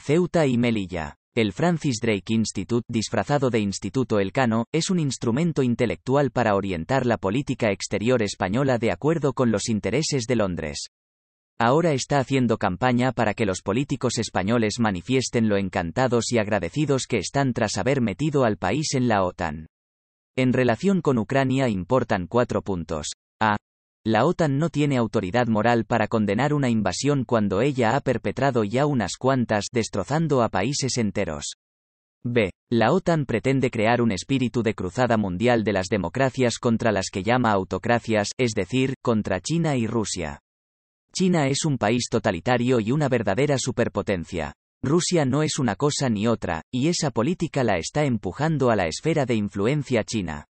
Ceuta y Melilla. El Francis Drake Institute, disfrazado de Instituto Elcano, es un instrumento intelectual para orientar la política exterior española de acuerdo con los intereses de Londres. Ahora está haciendo campaña para que los políticos españoles manifiesten lo encantados y agradecidos que están tras haber metido al país en la OTAN. En relación con Ucrania importan 4 puntos. A. La OTAN no tiene autoridad moral para condenar una invasión cuando ella ha perpetrado ya unas cuantas, destrozando a países enteros. B. La OTAN pretende crear un espíritu de cruzada mundial de las democracias contra las que llama autocracias, es decir, contra China y Rusia. China es un país totalitario y una verdadera superpotencia. Rusia no es una cosa ni otra, y esa política la está empujando a la esfera de influencia china.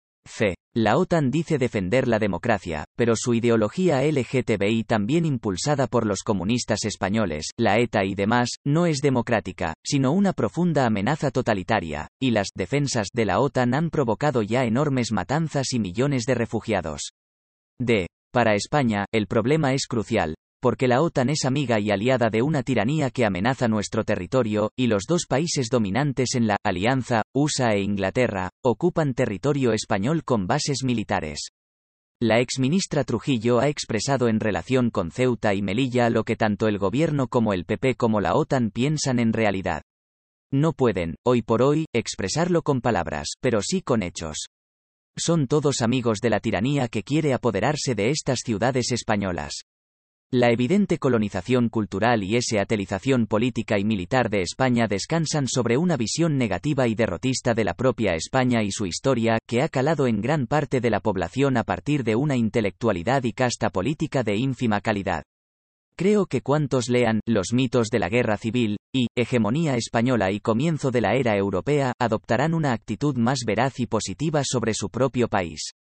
C. La OTAN dice defender la democracia, pero su ideología LGTBI, también impulsada por los comunistas españoles, la ETA y demás, no es democrática, sino una profunda amenaza totalitaria, y las defensas de la OTAN han provocado ya enormes matanzas y millones de refugiados. D. Para España, el problema es crucial, porque la OTAN es amiga y aliada de una tiranía que amenaza nuestro territorio, y los dos países dominantes en la alianza, USA e Inglaterra, ocupan territorio español con bases militares. La exministra Trujillo ha expresado en relación con Ceuta y Melilla lo que tanto el gobierno como el PP como la OTAN piensan en realidad. No pueden, hoy por hoy, expresarlo con palabras, pero sí con hechos. Son todos amigos de la tiranía que quiere apoderarse de estas ciudades españolas. La evidente colonización cultural y esa atelización política y militar de España descansan sobre una visión negativa y derrotista de la propia España y su historia, que ha calado en gran parte de la población a partir de una intelectualidad y casta política de ínfima calidad. Creo que cuantos lean Los mitos de la guerra civil y Hegemonía española y comienzo de la era europea adoptarán una actitud más veraz y positiva sobre su propio país.